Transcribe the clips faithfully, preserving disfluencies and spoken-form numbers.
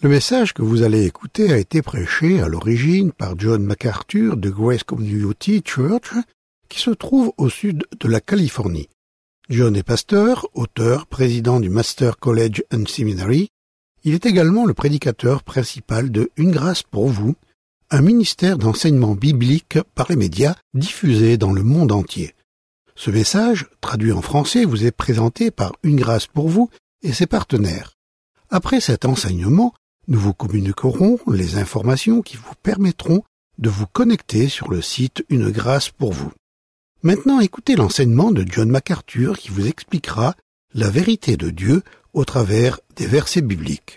Le message que vous allez écouter a été prêché à l'origine par John MacArthur de Grace Community Church, qui se trouve au sud de la Californie. John est pasteur, auteur, président du Master College and Seminary. Il est également le prédicateur principal de Une grâce pour vous, un ministère d'enseignement biblique par les médias diffusé dans le monde entier. Ce message, traduit en français, vous est présenté par Une grâce pour vous et ses partenaires. Après cet enseignement, nous vous communiquerons les informations qui vous permettront de vous connecter sur le site Une grâce pour vous. Maintenant, écoutez l'enseignement de John MacArthur qui vous expliquera la vérité de Dieu au travers des versets bibliques.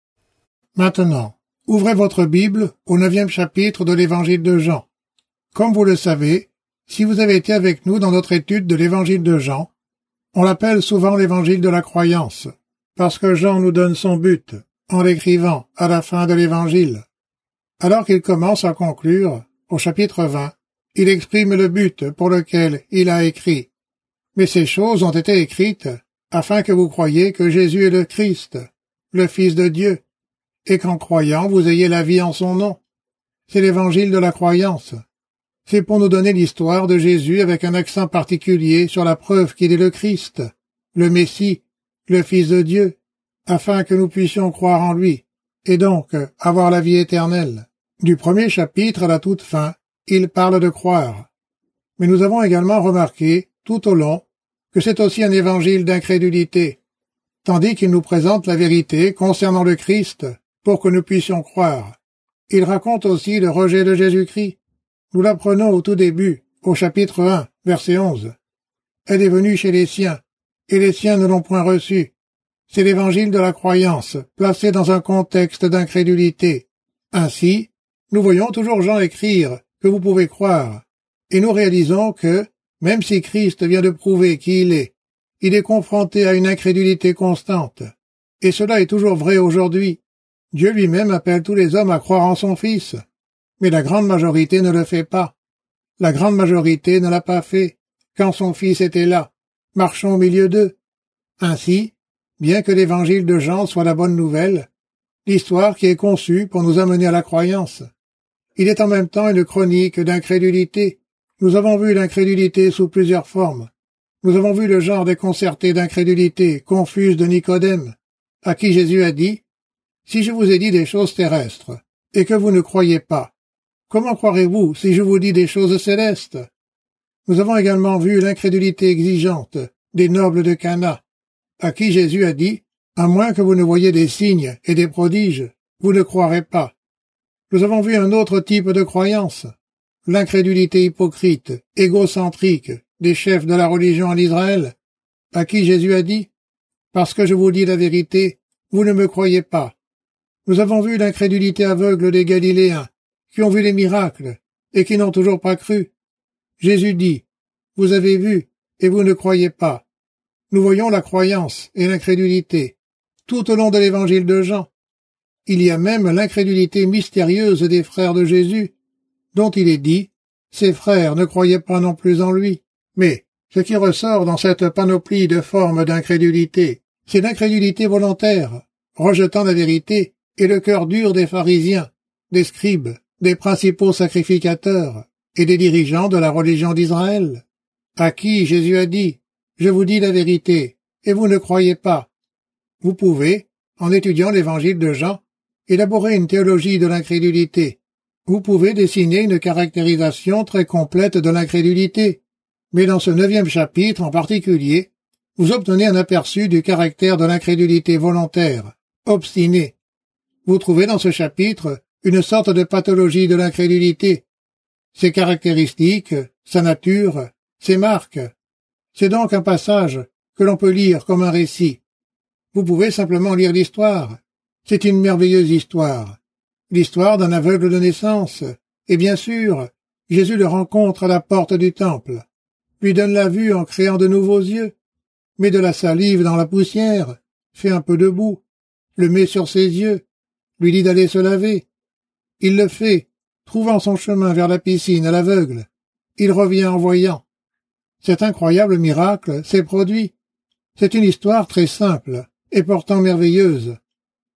Maintenant, ouvrez votre Bible au neuvième chapitre de l'Évangile de Jean. Comme vous le savez, si vous avez été avec nous dans notre étude de l'Évangile de Jean, on l'appelle souvent l'Évangile de la croyance, parce que Jean nous donne son but en l'écrivant à la fin de l'Évangile. Alors qu'il commence à conclure, au chapitre vingt, il exprime le but pour lequel il a écrit. Mais ces choses ont été écrites afin que vous croyiez que Jésus est le Christ, le Fils de Dieu, et qu'en croyant vous ayez la vie en son nom. C'est l'Évangile de la croyance. C'est pour nous donner l'histoire de Jésus avec un accent particulier sur la preuve qu'il est le Christ, le Messie, le Fils de Dieu, afin que nous puissions croire en lui, et donc avoir la vie éternelle. Du premier chapitre à la toute fin, il parle de croire. Mais nous avons également remarqué, tout au long, que c'est aussi un évangile d'incrédulité, tandis qu'il nous présente la vérité concernant le Christ pour que nous puissions croire. Il raconte aussi le rejet de Jésus-Christ. Nous l'apprenons au tout début, au chapitre un, verset onze. Elle est venue chez les siens, et les siens ne l'ont point reçue. C'est l'évangile de la croyance, placé dans un contexte d'incrédulité. Ainsi, nous voyons toujours Jean écrire que vous pouvez croire, et nous réalisons que, même si Christ vient de prouver qui il est, il est confronté à une incrédulité constante. Et cela est toujours vrai aujourd'hui. Dieu lui-même appelle tous les hommes à croire en son Fils, mais la grande majorité ne le fait pas. La grande majorité ne l'a pas fait, quand son Fils était là, marchant au milieu d'eux. Ainsi, bien que l'évangile de Jean soit la bonne nouvelle, l'histoire qui est conçue pour nous amener à la croyance, il est en même temps une chronique d'incrédulité. Nous avons vu l'incrédulité sous plusieurs formes. Nous avons vu le genre déconcerté d'incrédulité, confuse de Nicodème, à qui Jésus a dit « Si je vous ai dit des choses terrestres, et que vous ne croyez pas, comment croirez-vous si je vous dis des choses célestes ?» Nous avons également vu l'incrédulité exigeante des nobles de Cana, à qui Jésus a dit « À moins que vous ne voyiez des signes et des prodiges, vous ne croirez pas. » Nous avons vu un autre type de croyance, l'incrédulité hypocrite, égocentrique des chefs de la religion en Israël, à qui Jésus a dit « Parce que je vous dis la vérité, vous ne me croyez pas. » Nous avons vu l'incrédulité aveugle des Galiléens, qui ont vu les miracles, et qui n'ont toujours pas cru. Jésus dit « Vous avez vu, et vous ne croyez pas. » Nous voyons la croyance et l'incrédulité tout au long de l'évangile de Jean. Il y a même l'incrédulité mystérieuse des frères de Jésus, dont il est dit « Ses frères ne croyaient pas non plus en lui ». Mais ce qui ressort dans cette panoplie de formes d'incrédulité, c'est l'incrédulité volontaire, rejetant la vérité, et le cœur dur des pharisiens, des scribes, des principaux sacrificateurs et des dirigeants de la religion d'Israël, à qui Jésus a dit « Je vous dis la vérité, et vous ne croyez pas ». Vous pouvez, en étudiant l'évangile de Jean, élaborer une théologie de l'incrédulité. Vous pouvez dessiner une caractérisation très complète de l'incrédulité, mais dans ce neuvième chapitre en particulier, vous obtenez un aperçu du caractère de l'incrédulité volontaire, obstinée. Vous trouvez dans ce chapitre une sorte de pathologie de l'incrédulité, ses caractéristiques, sa nature, ses marques. C'est donc un passage que l'on peut lire comme un récit. Vous pouvez simplement lire l'histoire. C'est une merveilleuse histoire. L'histoire d'un aveugle de naissance. Et bien sûr, Jésus le rencontre à la porte du temple, lui donne la vue en créant de nouveaux yeux, met de la salive dans la poussière, fait un peu de boue, le met sur ses yeux, lui dit d'aller se laver. Il le fait, trouvant son chemin vers la piscine à l'aveugle. Il revient en voyant. Cet incroyable miracle s'est produit. C'est une histoire très simple, et pourtant merveilleuse.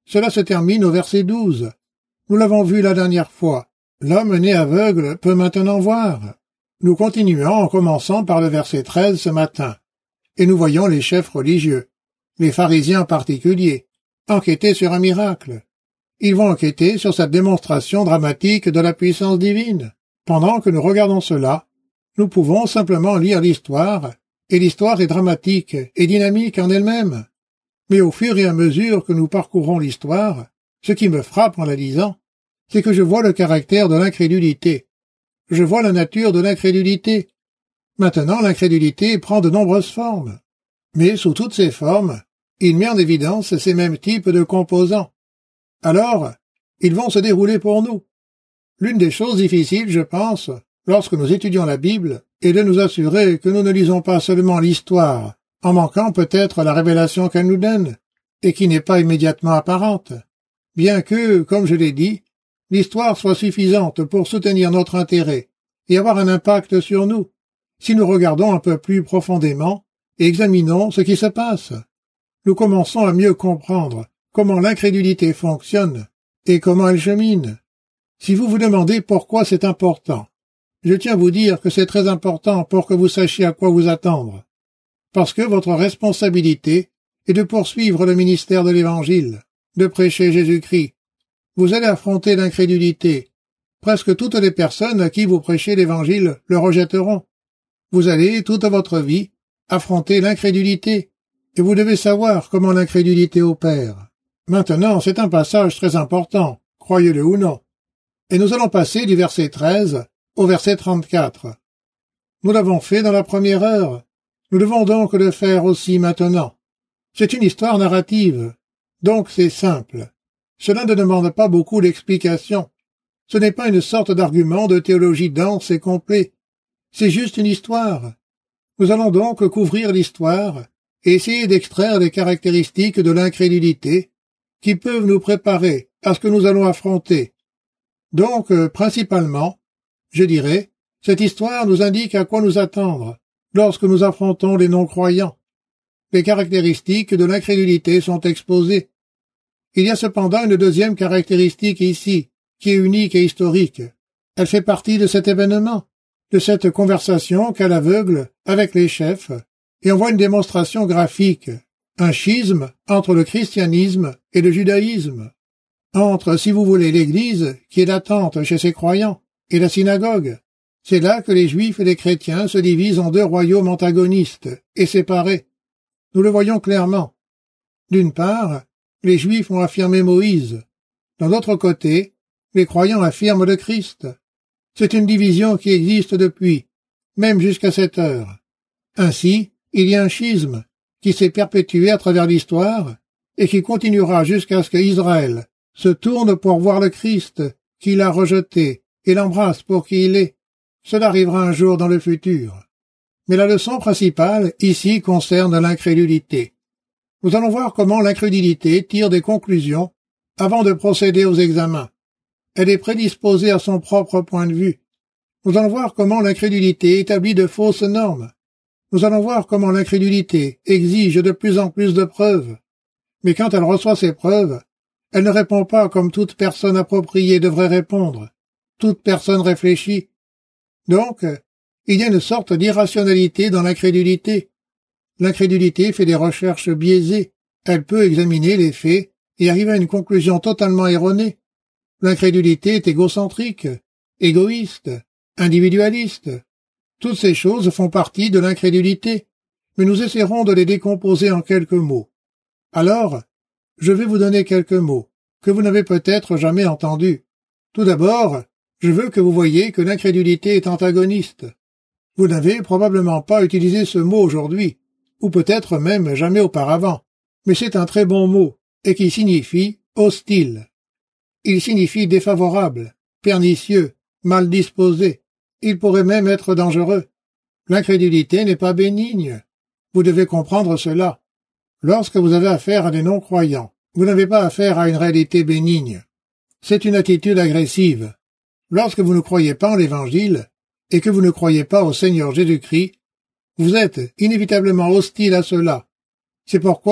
Cela se termine au verset douze. Nous l'avons vu la dernière fois. L'homme né aveugle peut maintenant voir. Nous continuons en commençant par le verset treize ce matin. Et nous voyons les chefs religieux, les pharisiens en particulier, enquêter sur un miracle. Ils vont enquêter sur cette démonstration dramatique de la puissance divine. Pendant que nous regardons cela, nous pouvons simplement lire l'histoire, et l'histoire est dramatique et dynamique en elle-même. Mais au fur et à mesure que nous parcourons l'histoire, ce qui me frappe en la lisant, c'est que je vois le caractère de l'incrédulité. Je vois la nature de l'incrédulité. Maintenant, l'incrédulité prend de nombreuses formes. Mais sous toutes ces formes, il met en évidence ces mêmes types de composants. Alors, ils vont se dérouler pour nous. L'une des choses difficiles, je pense, lorsque nous étudions la Bible, est de nous assurer que nous ne lisons pas seulement l'histoire, en manquant peut-être la révélation qu'elle nous donne, et qui n'est pas immédiatement apparente, bien que, comme je l'ai dit, l'histoire soit suffisante pour soutenir notre intérêt et avoir un impact sur nous, si nous regardons un peu plus profondément et examinons ce qui se passe. Nous commençons à mieux comprendre comment l'incrédulité fonctionne et comment elle chemine. Si vous vous demandez pourquoi c'est important, je tiens à vous dire que c'est très important pour que vous sachiez à quoi vous attendre. Parce que votre responsabilité est de poursuivre le ministère de l'Évangile, de prêcher Jésus-Christ. Vous allez affronter l'incrédulité. Presque toutes les personnes à qui vous prêchez l'Évangile le rejetteront. Vous allez, toute votre vie, affronter l'incrédulité, et vous devez savoir comment l'incrédulité opère. Maintenant, c'est un passage très important, croyez-le ou non. Et nous allons passer du verset treize au verset trente-quatre. Nous l'avons fait dans la première heure. Nous devons donc le faire aussi maintenant. C'est une histoire narrative, donc c'est simple. Cela ne demande pas beaucoup d'explications. Ce n'est pas une sorte d'argument de théologie dense et complet. C'est juste une histoire. Nous allons donc couvrir l'histoire et essayer d'extraire les caractéristiques de l'incrédulité qui peuvent nous préparer à ce que nous allons affronter. Donc, euh, principalement, je dirais, cette histoire nous indique à quoi nous attendre lorsque nous affrontons les non-croyants. Les caractéristiques de l'incrédulité sont exposées. Il y a cependant une deuxième caractéristique ici, qui est unique et historique. Elle fait partie de cet événement, de cette conversation qu'a l'aveugle avec les chefs, et on voit une démonstration graphique, un schisme entre le christianisme et le judaïsme, entre, si vous voulez, l'Église, qui est latente chez ses croyants, et la synagogue. C'est là que les Juifs et les chrétiens se divisent en deux royaumes antagonistes et séparés. Nous le voyons clairement. D'une part, les Juifs ont affirmé Moïse. D'un autre côté, les croyants affirment le Christ. C'est une division qui existe depuis, même jusqu'à cette heure. Ainsi, il y a un schisme qui s'est perpétué à travers l'histoire et qui continuera jusqu'à ce qu'Israël se tourne pour voir le Christ qu'il a rejeté et l'embrasse pour qui il est. Cela arrivera un jour dans le futur. Mais la leçon principale, ici, concerne l'incrédulité. Nous allons voir comment l'incrédulité tire des conclusions avant de procéder aux examens. Elle est prédisposée à son propre point de vue. Nous allons voir comment l'incrédulité établit de fausses normes. Nous allons voir comment l'incrédulité exige de plus en plus de preuves. Mais quand elle reçoit ces preuves, elle ne répond pas comme toute personne appropriée devrait répondre, toute personne réfléchie. Donc, il y a une sorte d'irrationalité dans l'incrédulité. L'incrédulité fait des recherches biaisées. Elle peut examiner les faits et arriver à une conclusion totalement erronée. L'incrédulité est égocentrique, égoïste, individualiste. Toutes ces choses font partie de l'incrédulité, mais nous essaierons de les décomposer en quelques mots. Alors, je vais vous donner quelques mots que vous n'avez peut-être jamais entendus. Tout d'abord, je veux que vous voyiez que l'incrédulité est antagoniste. Vous n'avez probablement pas utilisé ce mot aujourd'hui, ou peut-être même jamais auparavant, mais c'est un très bon mot, et qui signifie hostile. Il signifie défavorable, pernicieux, mal disposé. Il pourrait même être dangereux. L'incrédulité n'est pas bénigne. Vous devez comprendre cela. Lorsque vous avez affaire à des non-croyants, vous n'avez pas affaire à une réalité bénigne. C'est une attitude agressive. Lorsque vous ne croyez pas en l'Évangile, et que vous ne croyez pas au Seigneur Jésus-Christ, vous êtes inévitablement hostile à cela. C'est pourquoi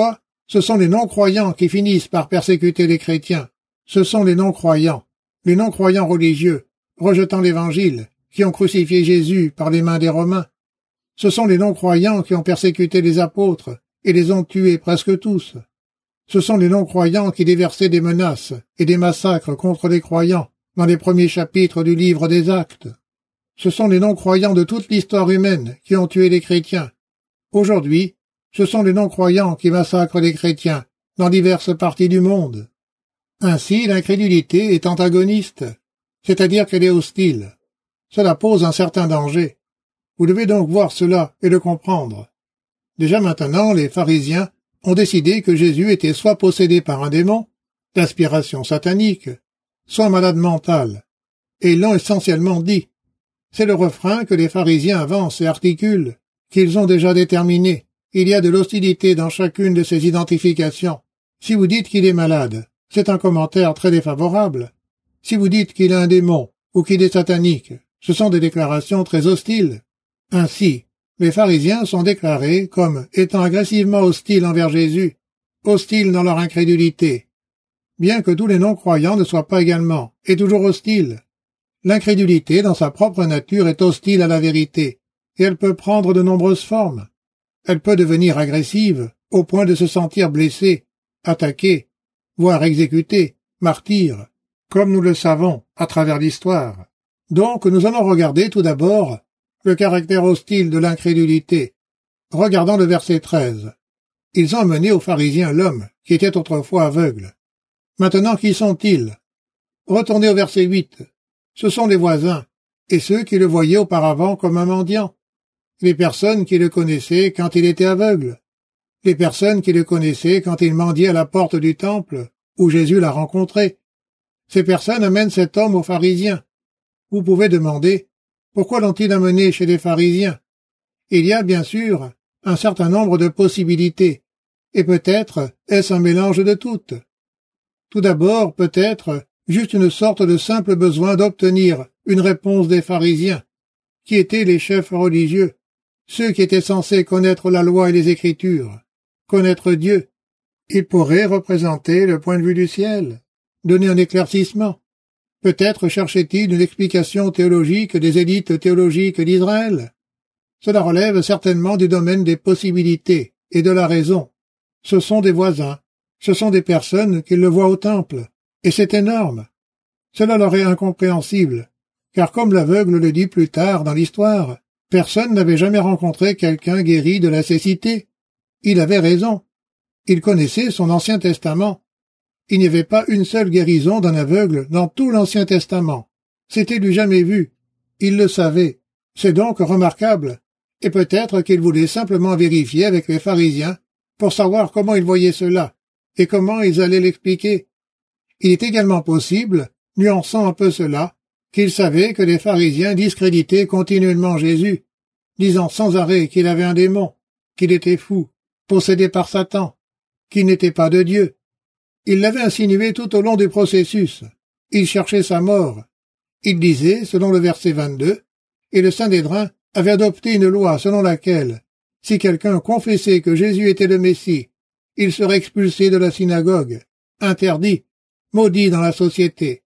Ce sont les non-croyants qui finissent par persécuter les chrétiens. Ce sont les non-croyants, les non-croyants religieux, rejetant l'Évangile, qui ont crucifié Jésus par les mains des Romains. Ce sont les non-croyants qui ont persécuté les apôtres et les ont tués presque tous. Ce sont les non-croyants qui déversaient des menaces et des massacres contre les croyants dans les premiers chapitres du livre des Actes. Ce sont les non-croyants de toute l'histoire humaine qui ont tué les chrétiens. Aujourd'hui, ce sont les non-croyants qui massacrent les chrétiens dans diverses parties du monde. Ainsi, l'incrédulité est antagoniste, c'est-à-dire qu'elle est hostile. Cela pose un certain danger. Vous devez donc voir cela et le comprendre. Déjà maintenant, les pharisiens ont décidé que Jésus était soit possédé par un démon, d'inspiration satanique, soit malade mental, et ils l'ont essentiellement dit. C'est le refrain que les pharisiens avancent et articulent, qu'ils ont déjà déterminé. Il y a de l'hostilité dans chacune de ces identifications. Si vous dites qu'il est malade, c'est un commentaire très défavorable. Si vous dites qu'il a un démon ou qu'il est satanique, ce sont des déclarations très hostiles. Ainsi, les pharisiens sont déclarés comme étant agressivement hostiles envers Jésus, hostiles dans leur incrédulité, bien que tous les non-croyants ne soient pas également, et toujours hostiles. L'incrédulité, dans sa propre nature, est hostile à la vérité, et elle peut prendre de nombreuses formes. Elle peut devenir agressive, au point de se sentir blessé, attaqué, voire exécuté, martyr, comme nous le savons à travers l'histoire. Donc, nous allons regarder tout d'abord le caractère hostile de l'incrédulité. Regardons le verset treize. Ils ont amené aux pharisiens l'homme qui était autrefois aveugle. Maintenant, qui sont-ils? Retournez au verset huit. Ce sont les voisins, et ceux qui le voyaient auparavant comme un mendiant. Les personnes qui le connaissaient quand il était aveugle. Les personnes qui le connaissaient quand il mendiait à la porte du temple, où Jésus l'a rencontré. Ces personnes amènent cet homme aux pharisiens. Vous pouvez demander, pourquoi l'ont-ils amené chez les pharisiens? Il y a, bien sûr, un certain nombre de possibilités, et peut-être est-ce un mélange de toutes. Tout d'abord, peut-être, juste une sorte de simple besoin d'obtenir une réponse des pharisiens, qui étaient les chefs religieux, ceux qui étaient censés connaître la loi et les Écritures, connaître Dieu. Ils pourraient représenter le point de vue du ciel, donner un éclaircissement. Peut-être cherchait-il une explication théologique des élites théologiques d'Israël. Cela relève certainement du domaine des possibilités et de la raison. Ce sont des voisins, ce sont des personnes qui le voient au temple, et c'est énorme. Cela leur est incompréhensible, car comme l'aveugle le dit plus tard dans l'histoire, personne n'avait jamais rencontré quelqu'un guéri de la cécité. Il avait raison. Il connaissait son Ancien Testament. Il n'y avait pas une seule guérison d'un aveugle dans tout l'Ancien Testament. C'était du jamais vu. Il le savait. C'est donc remarquable. Et peut-être qu'il voulait simplement vérifier avec les pharisiens pour savoir comment ils voyaient cela et comment ils allaient l'expliquer. Il est également possible, nuançant un peu cela, qu'il savait que les pharisiens discréditaient continuellement Jésus, disant sans arrêt qu'il avait un démon, qu'il était fou, possédé par Satan, qu'il n'était pas de Dieu. Il l'avait insinué tout au long du processus. Il cherchait sa mort. Il disait, selon le verset vingt-deux, et le Sanhédrin avait adopté une loi selon laquelle, si quelqu'un confessait que Jésus était le Messie, il serait expulsé de la synagogue, interdit, maudit dans la société.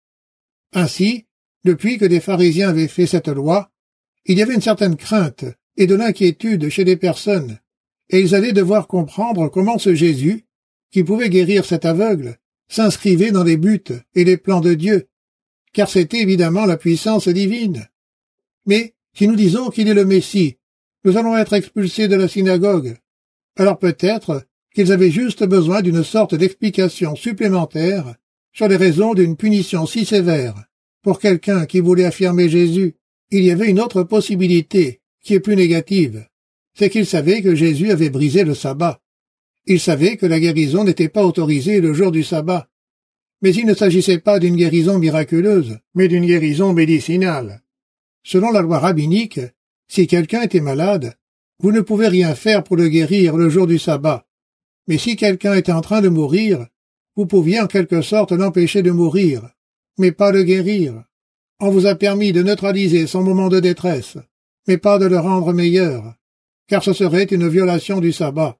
Ainsi, depuis que des pharisiens avaient fait cette loi, il y avait une certaine crainte et de l'inquiétude chez les personnes, et ils allaient devoir comprendre comment ce Jésus, qui pouvait guérir cet aveugle, s'inscrivait dans les buts et les plans de Dieu, car c'était évidemment la puissance divine. Mais si nous disons qu'il est le Messie, nous allons être expulsés de la synagogue. Alors peut-être qu'ils avaient juste besoin d'une sorte d'explication supplémentaire sur les raisons d'une punition si sévère. Pour quelqu'un qui voulait affirmer Jésus, il y avait une autre possibilité qui est plus négative. C'est qu'ils savaient que Jésus avait brisé le sabbat. Ils savaient que la guérison n'était pas autorisée le jour du sabbat. Mais il ne s'agissait pas d'une guérison miraculeuse, mais d'une guérison médicinale. Selon la loi rabbinique, si quelqu'un était malade, vous ne pouvez rien faire pour le guérir le jour du sabbat. Mais si quelqu'un était en train de mourir, vous pouviez en quelque sorte l'empêcher de mourir, mais pas le guérir. On vous a permis de neutraliser son moment de détresse, mais pas de le rendre meilleur, car ce serait une violation du sabbat.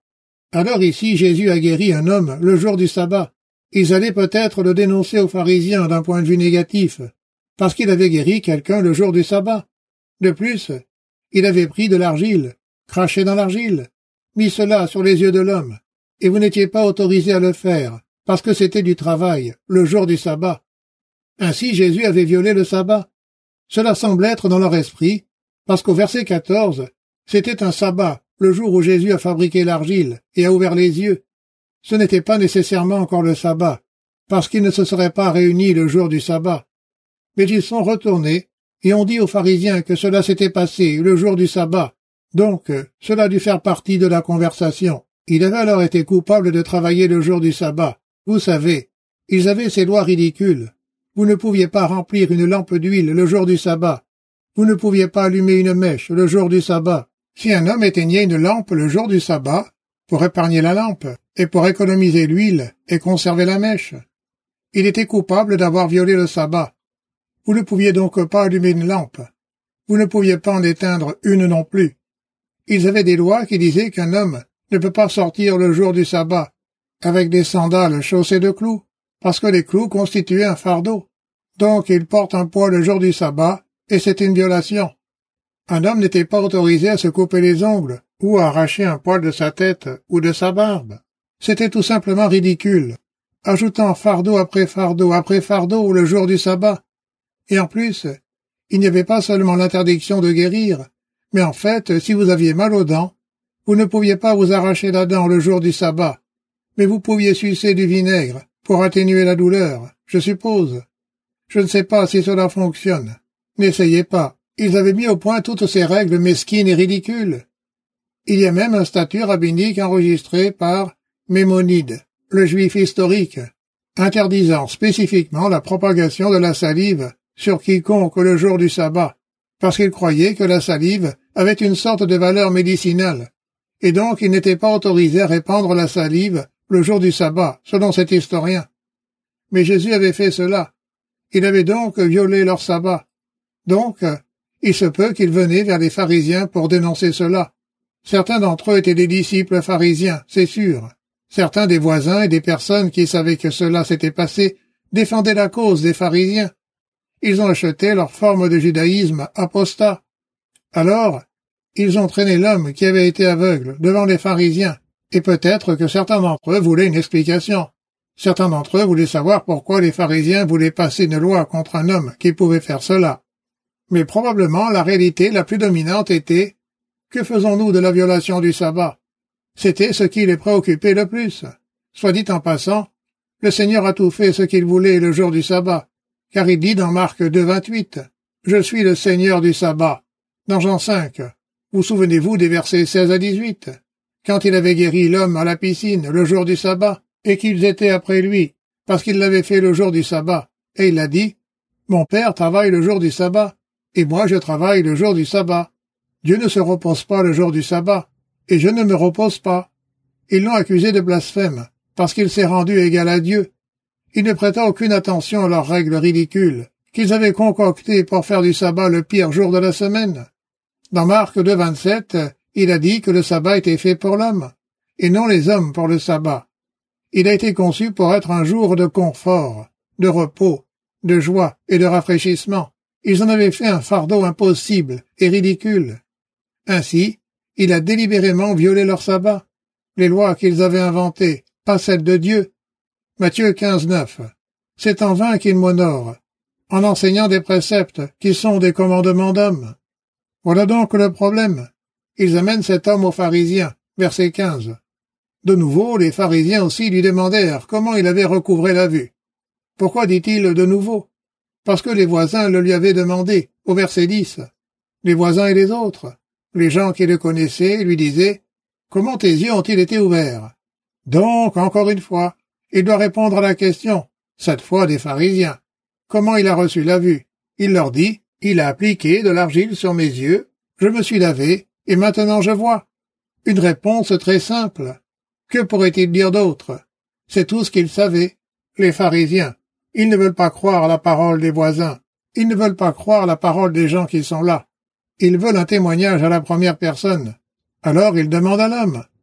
Alors ici, Jésus a guéri un homme le jour du sabbat. Ils allaient peut-être le dénoncer aux pharisiens d'un point de vue négatif, parce qu'il avait guéri quelqu'un le jour du sabbat. De plus, il avait pris de l'argile, craché dans l'argile, mis cela sur les yeux de l'homme, et vous n'étiez pas autorisé à le faire, parce que c'était du travail, le jour du sabbat. Ainsi Jésus avait violé le sabbat. Cela semble être dans leur esprit, parce qu'au verset quatorze, c'était un sabbat, le jour où Jésus a fabriqué l'argile et a ouvert les yeux. Ce n'était pas nécessairement encore le sabbat, parce qu'ils ne se seraient pas réunis le jour du sabbat. Mais ils sont retournés et ont dit aux pharisiens que cela s'était passé le jour du sabbat. Donc, cela a dû faire partie de la conversation. Il avait alors été coupable de travailler le jour du sabbat. Vous savez, ils avaient ces lois ridicules. Vous ne pouviez pas remplir une lampe d'huile le jour du sabbat. Vous ne pouviez pas allumer une mèche le jour du sabbat. Si un homme éteignait une lampe le jour du sabbat, pour épargner la lampe, et pour économiser l'huile et conserver la mèche, il était coupable d'avoir violé le sabbat. Vous ne pouviez donc pas allumer une lampe. Vous ne pouviez pas en éteindre une non plus. Ils avaient des lois qui disaient qu'un homme ne peut pas sortir le jour du sabbat avec des sandales chaussées de clous, parce que les clous constituaient un fardeau. Donc il porte un poids le jour du sabbat, et c'est une violation. Un homme n'était pas autorisé à se couper les ongles, ou à arracher un poil de sa tête ou de sa barbe. C'était tout simplement ridicule, ajoutant fardeau après fardeau après fardeau le jour du sabbat. Et en plus, il n'y avait pas seulement l'interdiction de guérir, mais en fait, si vous aviez mal aux dents, vous ne pouviez pas vous arracher la dent le jour du sabbat, mais vous pouviez sucer du vinaigre pour atténuer la douleur, je suppose. Je ne sais pas si cela fonctionne. N'essayez pas. Ils avaient mis au point toutes ces règles mesquines et ridicules. Il y a même un statut rabbinique enregistré par Mémonide, le juif historique, interdisant spécifiquement la propagation de la salive sur quiconque le jour du sabbat, parce qu'il croyait que la salive avait une sorte de valeur médicinale, et donc il n'était pas autorisé à répandre la salive le jour du sabbat, selon cet historien. Mais Jésus avait fait cela. Il avait donc violé leur sabbat. Donc, il se peut qu'il venait vers les pharisiens pour dénoncer cela. Certains d'entre eux étaient des disciples pharisiens, c'est sûr. Certains des voisins et des personnes qui savaient que cela s'était passé défendaient la cause des pharisiens. Ils ont acheté leur forme de judaïsme apostat. Alors, ils ont traîné l'homme qui avait été aveugle devant les pharisiens, et peut-être que certains d'entre eux voulaient une explication. Certains d'entre eux voulaient savoir pourquoi les pharisiens voulaient passer une loi contre un homme qui pouvait faire cela. Mais probablement la réalité la plus dominante était « Que faisons-nous de la violation du sabbat ?» C'était ce qui les préoccupait le plus. Soit dit en passant, le Seigneur a tout fait ce qu'il voulait le jour du sabbat, car il dit dans Marc deux vingt-huit « Je suis le Seigneur du sabbat ». Dans Jean cinq, vous souvenez-vous des versets seize à dix-huit, quand il avait guéri l'homme à la piscine le jour du sabbat, et qu'ils étaient après lui, parce qu'il l'avait fait le jour du sabbat, et il a dit « Mon Père travaille le jour du sabbat, et moi je travaille le jour du sabbat. Dieu ne se repose pas le jour du sabbat, et je ne me repose pas. » Ils l'ont accusé de blasphème, parce qu'il s'est rendu égal à Dieu. Il ne prêta aucune attention à leurs règles ridicules, qu'ils avaient concoctées pour faire du sabbat le pire jour de la semaine. Dans Marc deux vingt-sept, il a dit que le sabbat était fait pour l'homme, et non les hommes pour le sabbat. Il a été conçu pour être un jour de confort, de repos, de joie et de rafraîchissement. Ils en avaient fait un fardeau impossible et ridicule. Ainsi, il a délibérément violé leur sabbat, les lois qu'ils avaient inventées, pas celles de Dieu. Matthieu quinze neuf. C'est en vain qu'ils m'honorent, en enseignant des préceptes qui sont des commandements d'hommes. Voilà donc le problème. Ils amènent cet homme aux pharisiens, verset quinze. De nouveau, les pharisiens aussi lui demandèrent comment il avait recouvré la vue. Pourquoi dit-il de nouveau? Parce que les voisins le lui avaient demandé, au verset dix. Les voisins et les autres, les gens qui le connaissaient, lui disaient « Comment tes yeux ont-ils été ouverts ?» Donc, encore une fois, il doit répondre à la question, cette fois des pharisiens. Comment il a reçu la vue? Il leur dit « Il a appliqué de l'argile sur mes yeux, je me suis lavé, et maintenant je vois. » Une réponse très simple. Que pourrait-il dire d'autre? C'est tout ce qu'ils savaient. Les pharisiens, ils ne veulent pas croire la parole des voisins. Ils ne veulent pas croire la parole des gens qui sont là. Ils veulent un témoignage à la première personne. Alors ils demandent à l'homme.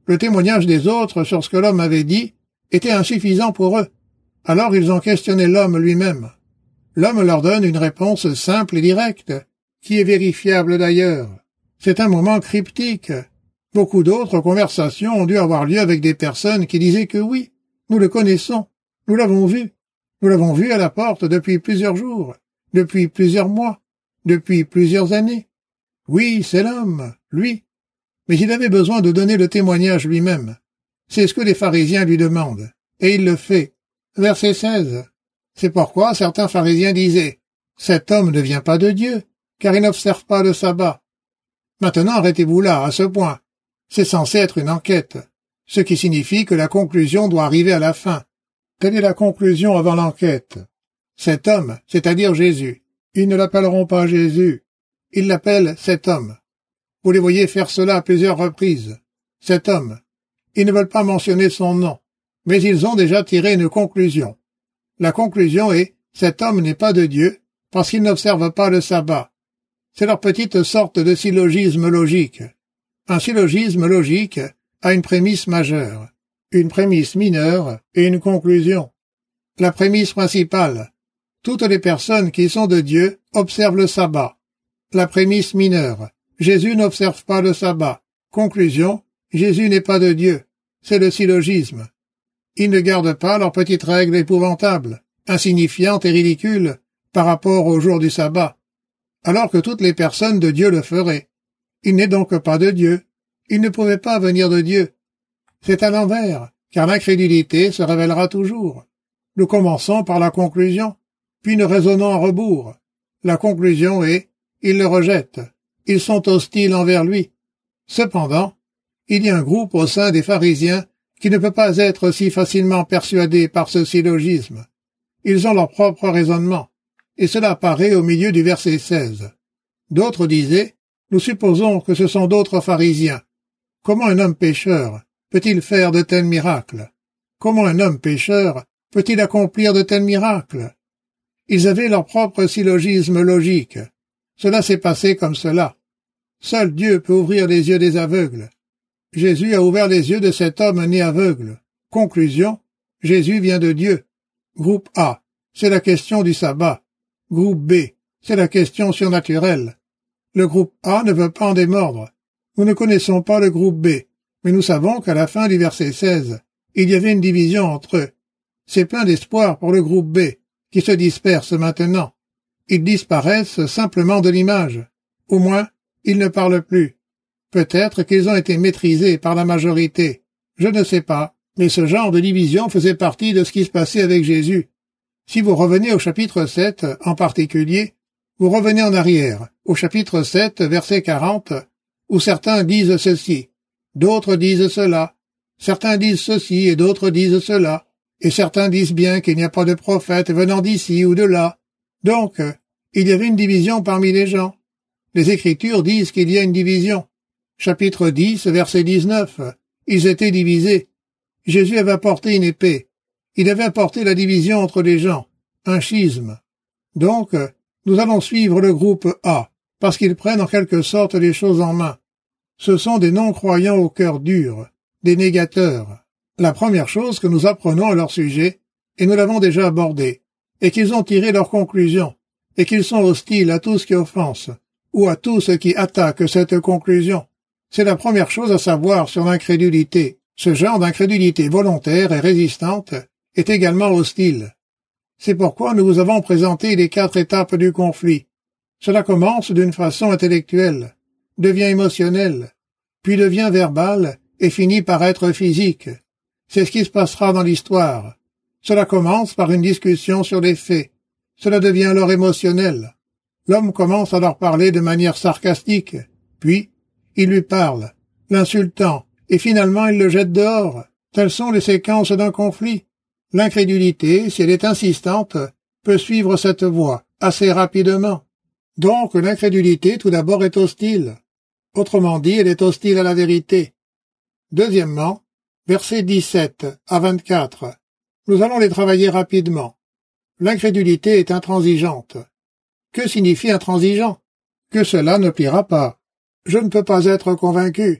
Le témoignage des autres sur ce que l'homme avait dit était insuffisant pour eux. Alors ils ont questionné l'homme lui-même. L'homme leur donne une réponse simple et directe, qui est vérifiable d'ailleurs. C'est un moment cryptique. Beaucoup d'autres conversations ont dû avoir lieu avec des personnes qui disaient que oui, nous le connaissons, nous l'avons vu. Nous l'avons vu à la porte depuis plusieurs jours, depuis plusieurs mois, depuis plusieurs années. Oui, c'est l'homme, lui. Mais il avait besoin de donner le témoignage lui-même. C'est ce que les pharisiens lui demandent. Et il le fait. Verset seize. C'est pourquoi certains pharisiens disaient, « Cet homme ne vient pas de Dieu, car il n'observe pas le sabbat. » Maintenant, arrêtez-vous là, à ce point. C'est censé être une enquête, ce qui signifie que la conclusion doit arriver à la fin. Quelle est la conclusion avant l'enquête? Cet homme, c'est-à-dire Jésus. Ils ne l'appelleront pas Jésus. Ils l'appellent cet homme. Vous les voyez faire cela à plusieurs reprises. Cet homme. Ils ne veulent pas mentionner son nom, mais ils ont déjà tiré une conclusion. La conclusion est, cet homme n'est pas de Dieu, parce qu'il n'observe pas le sabbat. C'est leur petite sorte de syllogisme logique. Un syllogisme logique a une prémisse majeure, une prémisse mineure et une conclusion. La prémisse principale. Toutes les personnes qui sont de Dieu observent le sabbat. La prémisse mineure. Jésus n'observe pas le sabbat. Conclusion. Jésus n'est pas de Dieu. C'est le syllogisme. Ils ne gardent pas leurs petites règles épouvantables, insignifiantes et ridicules, par rapport au jour du sabbat, alors que toutes les personnes de Dieu le feraient. Il n'est donc pas de Dieu. Il ne pouvait pas venir de Dieu. C'est à l'envers, car l'incrédulité se révélera toujours. Nous commençons par la conclusion, puis nous raisonnons en rebours. La conclusion est, ils le rejettent. Ils sont hostiles envers lui. Cependant, il y a un groupe au sein des pharisiens qui ne peut pas être si facilement persuadé par ce syllogisme. Ils ont leur propre raisonnement, et cela apparaît au milieu du verset seize. D'autres disaient, nous supposons que ce sont d'autres pharisiens. Comment un homme pécheur peut-il faire de tels miracles? Comment un homme pécheur peut-il accomplir de tels miracles? Ils avaient leur propre syllogisme logique. Cela s'est passé comme cela. Seul Dieu peut ouvrir les yeux des aveugles. Jésus a ouvert les yeux de cet homme né aveugle. Conclusion, Jésus vient de Dieu. Groupe A, c'est la question du sabbat. Groupe B, c'est la question surnaturelle. Le groupe A ne veut pas en démordre. Nous ne connaissons pas le groupe B, mais nous savons qu'à la fin du verset seize, il y avait une division entre eux. C'est plein d'espoir pour le groupe B, qui se disperse maintenant. Ils disparaissent simplement de l'image. Au moins, ils ne parlent plus. Peut-être qu'ils ont été maîtrisés par la majorité. Je ne sais pas, mais ce genre de division faisait partie de ce qui se passait avec Jésus. Si vous revenez au chapitre sept, en particulier, vous revenez en arrière, au chapitre sept, verset quarante, où certains disent ceci, d'autres disent cela, certains disent ceci et d'autres disent cela, et certains disent bien qu'il n'y a pas de prophète venant d'ici ou de là. Donc, il y avait une division parmi les gens. Les Écritures disent qu'il y a une division. Chapitre dix, verset dix-neuf. Ils étaient divisés. Jésus avait apporté une épée. Il avait apporté la division entre les gens, un schisme. Donc, nous allons suivre le groupe A, parce qu'ils prennent en quelque sorte les choses en main. Ce sont des non-croyants au cœur dur, des négateurs. La première chose que nous apprenons à leur sujet, et nous l'avons déjà abordé, est qu'ils ont tiré leurs conclusions, et qu'ils sont hostiles à tout ce qui offense, ou à tout ce qui attaque cette conclusion. C'est la première chose à savoir sur l'incrédulité. Ce genre d'incrédulité volontaire et résistante est également hostile. C'est pourquoi nous vous avons présenté les quatre étapes du conflit. Cela commence d'une façon intellectuelle, devient émotionnel, puis devient verbal et finit par être physique. C'est ce qui se passera dans l'histoire. Cela commence par une discussion sur les faits. Cela devient alors émotionnel. L'homme commence à leur parler de manière sarcastique, puis il lui parle, l'insultant, et finalement il le jette dehors. Telles sont les séquences d'un conflit. L'incrédulité, si elle est insistante, peut suivre cette voie assez rapidement. Donc l'incrédulité tout d'abord est hostile. Autrement dit, elle est hostile à la vérité. Deuxièmement, versets dix-sept à vingt-quatre. Nous allons les travailler rapidement. L'incrédulité est intransigeante. Que signifie intransigeant? Que cela ne pliera pas. Je ne peux pas être convaincu.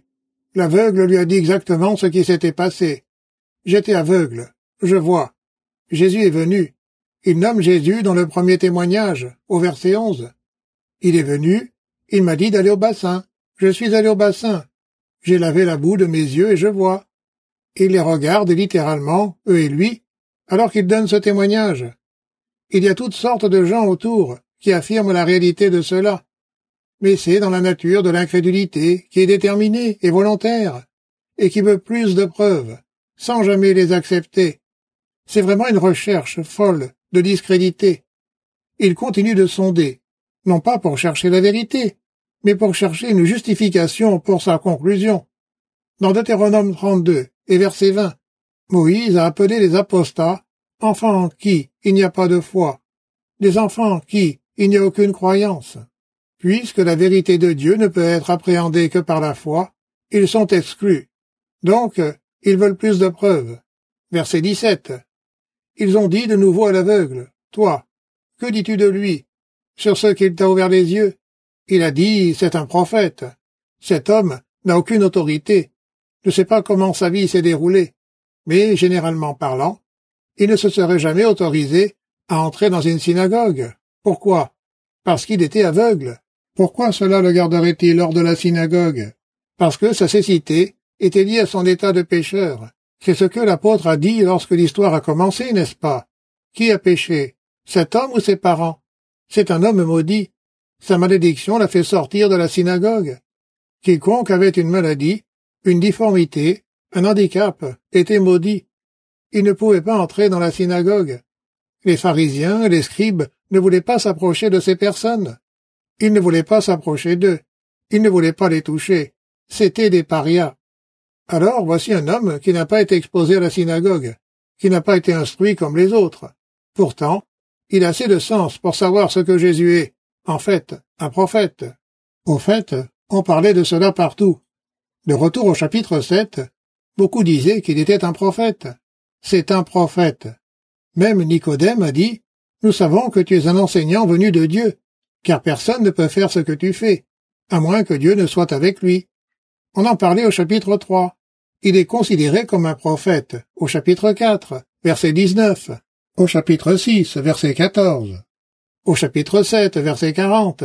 L'aveugle lui a dit exactement ce qui s'était passé. J'étais aveugle, je vois. Jésus est venu. Il nomme Jésus dans le premier témoignage, au verset onze. Il est venu, il m'a dit d'aller au bassin. Je suis allé au bassin. J'ai lavé la boue de mes yeux et je vois. Il les regarde littéralement, eux et lui, alors qu'il donne ce témoignage. Il y a toutes sortes de gens autour qui affirment la réalité de cela. Mais c'est dans la nature de l'incrédulité qui est déterminée et volontaire, et qui veut plus de preuves, sans jamais les accepter. C'est vraiment une recherche folle de discréditer. Il continue de sonder, non pas pour chercher la vérité, mais pour chercher une justification pour sa conclusion. Dans Deutéronome trente-deux et verset vingt, Moïse a appelé les apostats « enfants en qui il n'y a pas de foi », des enfants en qui il n'y a aucune croyance. Puisque la vérité de Dieu ne peut être appréhendée que par la foi, ils sont exclus. Donc, ils veulent plus de preuves. Verset dix-sept. Ils ont dit de nouveau à l'aveugle, « Toi, que dis-tu de lui? Sur ce qu'il t'a ouvert les yeux. Il a dit, c'est un prophète. Cet homme n'a aucune autorité. Je ne sais pas comment sa vie s'est déroulée. Mais, généralement parlant, il ne se serait jamais autorisé à entrer dans une synagogue. Pourquoi? Parce qu'il était aveugle. Pourquoi cela le garderait-il hors de la synagogue? Parce que sa cécité était liée à son état de pécheur. C'est ce que l'apôtre a dit lorsque l'histoire a commencé, n'est-ce pas? Qui a péché? Cet homme ou ses parents? C'est un homme maudit. Sa malédiction l'a fait sortir de la synagogue. Quiconque avait une maladie, une difformité, un handicap, était maudit. Il ne pouvait pas entrer dans la synagogue. Les pharisiens et les scribes ne voulaient pas s'approcher de ces personnes. Ils ne voulaient pas s'approcher d'eux. Ils ne voulaient pas les toucher. C'étaient des parias. Alors voici un homme qui n'a pas été exposé à la synagogue, qui n'a pas été instruit comme les autres. Pourtant, il a assez de sens pour savoir ce que Jésus est, en fait, un prophète. Au fait, on parlait de cela partout. De retour au chapitre sept, beaucoup disaient qu'il était un prophète. C'est un prophète. Même Nicodème a dit, « Nous savons que tu es un enseignant venu de Dieu, car personne ne peut faire ce que tu fais, à moins que Dieu ne soit avec lui. » On en parlait au chapitre trois. Il est considéré comme un prophète, au chapitre quatre, verset dix-neuf, au chapitre six, verset quatorze, au chapitre sept, verset quarante.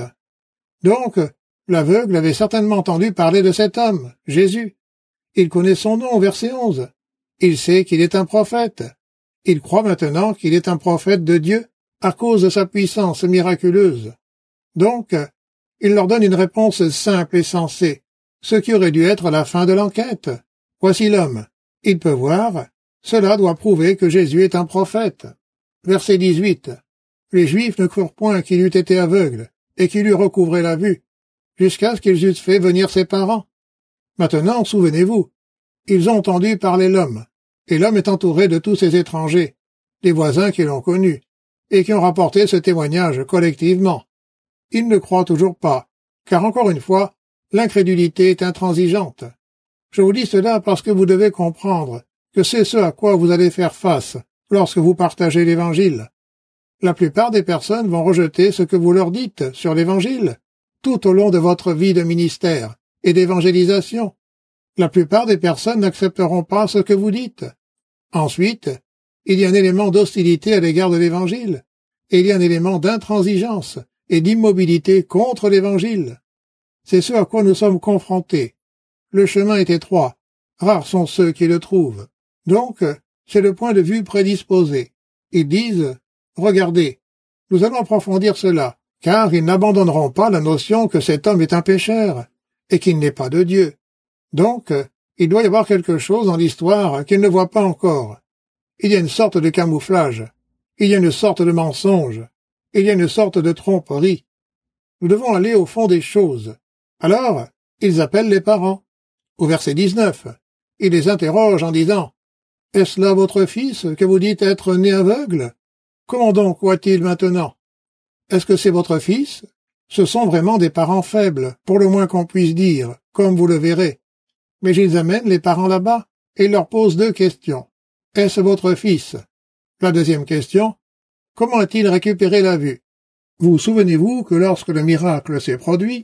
Donc, l'aveugle avait certainement entendu parler de cet homme, Jésus. Il connaît son nom, verset onze. Il sait qu'il est un prophète. Il croit maintenant qu'il est un prophète de Dieu à cause de sa puissance miraculeuse. Donc, il leur donne une réponse simple et sensée, ce qui aurait dû être la fin de l'enquête. Voici l'homme. Il peut voir. Cela doit prouver que Jésus est un prophète. Verset dix-huit. Les Juifs ne crurent point qu'il eût été aveugle et qu'il eût recouvré la vue, jusqu'à ce qu'ils eussent fait venir ses parents. Maintenant, souvenez-vous, ils ont entendu parler l'homme, et l'homme est entouré de tous ces étrangers, des voisins qui l'ont connu, et qui ont rapporté ce témoignage collectivement. Ils ne croient toujours pas, car encore une fois, l'incrédulité est intransigeante. Je vous dis cela parce que vous devez comprendre que c'est ce à quoi vous allez faire face lorsque vous partagez l'Évangile. La plupart des personnes vont rejeter ce que vous leur dites sur l'Évangile, tout au long de votre vie de ministère et d'évangélisation. La plupart des personnes n'accepteront pas ce que vous dites. Ensuite, il y a un élément d'hostilité à l'égard de l'Évangile, et il y a un élément d'intransigeance et d'immobilité contre l'Évangile. C'est ce à quoi nous sommes confrontés. Le chemin est étroit, rares sont ceux qui le trouvent. Donc, c'est le point de vue prédisposé. Ils disent, « Regardez, nous allons approfondir cela, car ils n'abandonneront pas la notion que cet homme est un pécheur, et qu'il n'est pas de Dieu. Donc, il doit y avoir quelque chose dans l'histoire qu'ils ne voient pas encore. Il y a une sorte de camouflage, il y a une sorte de mensonge, il y a une sorte de tromperie. Nous devons aller au fond des choses. » Alors, ils appellent les parents. Au verset dix-neuf, ils les interrogent en disant, « Est-ce là votre fils que vous dites être né aveugle? Comment donc voit-il maintenant? Est-ce que c'est votre fils? » Ce sont vraiment des parents faibles, pour le moins qu'on puisse dire, comme vous le verrez. Mais ils amènent les parents là-bas et ils leur posent deux questions. « Est-ce votre fils? » La deuxième question, « Comment a-t-il récupéré la vue? » Vous souvenez-vous que lorsque le miracle s'est produit,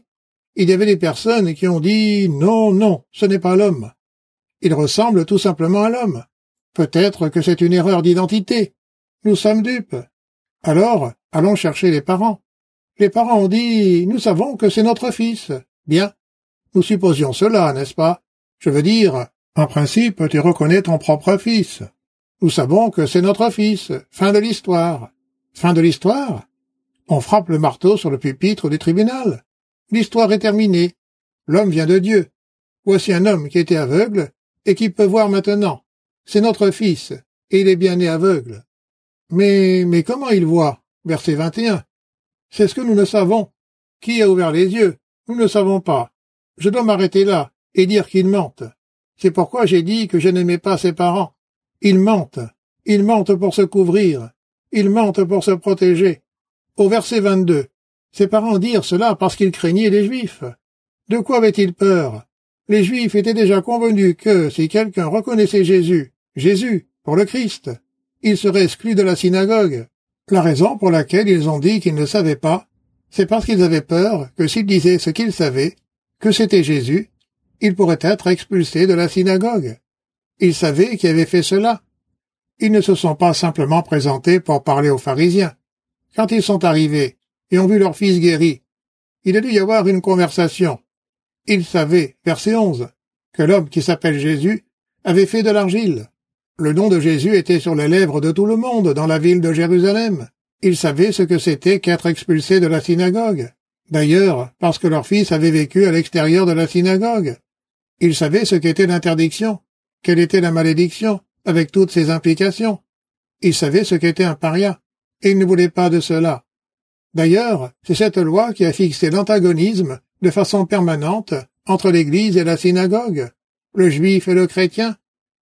il y avait des personnes qui ont dit « Non, non, ce n'est pas l'homme. Il ressemble tout simplement à l'homme. Peut-être que c'est une erreur d'identité. Nous sommes dupes. Alors, allons chercher les parents. Les parents ont dit « Nous savons que c'est notre fils. » Bien. Nous supposions cela, n'est-ce pas? Je veux dire, en principe, tu reconnais ton propre fils. Nous savons que c'est notre fils. Fin de l'histoire. Fin de l'histoire? On frappe le marteau sur le pupitre du tribunal. L'histoire est terminée. L'homme vient de Dieu. Voici un homme qui était aveugle et qui peut voir maintenant. C'est notre fils, et il est bien né aveugle. Mais, mais comment il voit? Verset vingt et un. C'est ce que nous ne savons. Qui a ouvert les yeux? Nous ne savons pas. Je dois m'arrêter là et dire qu'ils mentent. C'est pourquoi j'ai dit que je n'aimais pas ses parents. Ils mentent. Ils mentent pour se couvrir. Ils mentent pour se protéger. Au verset vingt-deux, ses parents dirent cela parce qu'ils craignaient les Juifs. De quoi avaient-ils peur? Les Juifs étaient déjà convenus que, si quelqu'un reconnaissait Jésus, Jésus, pour le Christ, il serait exclu de la synagogue. La raison pour laquelle ils ont dit qu'ils ne savaient pas, c'est parce qu'ils avaient peur que s'ils disaient ce qu'ils savaient, que c'était Jésus, ils pourraient être expulsés de la synagogue. Ils savaient qui avait fait cela. Ils ne se sont pas simplement présentés pour parler aux pharisiens. Quand ils sont arrivés et ont vu leur fils guéri, il a dû y avoir une conversation. Ils savaient, verset onze, que l'homme qui s'appelle Jésus avait fait de l'argile. Le nom de Jésus était sur les lèvres de tout le monde dans la ville de Jérusalem. Ils savaient ce que c'était qu'être expulsés de la synagogue. D'ailleurs, parce que leur fils avait vécu à l'extérieur de la synagogue. Ils savaient ce qu'était l'interdiction, quelle était la malédiction, avec toutes ses implications. Ils savaient ce qu'était un paria, et ils ne voulaient pas de cela. D'ailleurs, c'est cette loi qui a fixé l'antagonisme de façon permanente entre l'Église et la synagogue, le juif et le chrétien.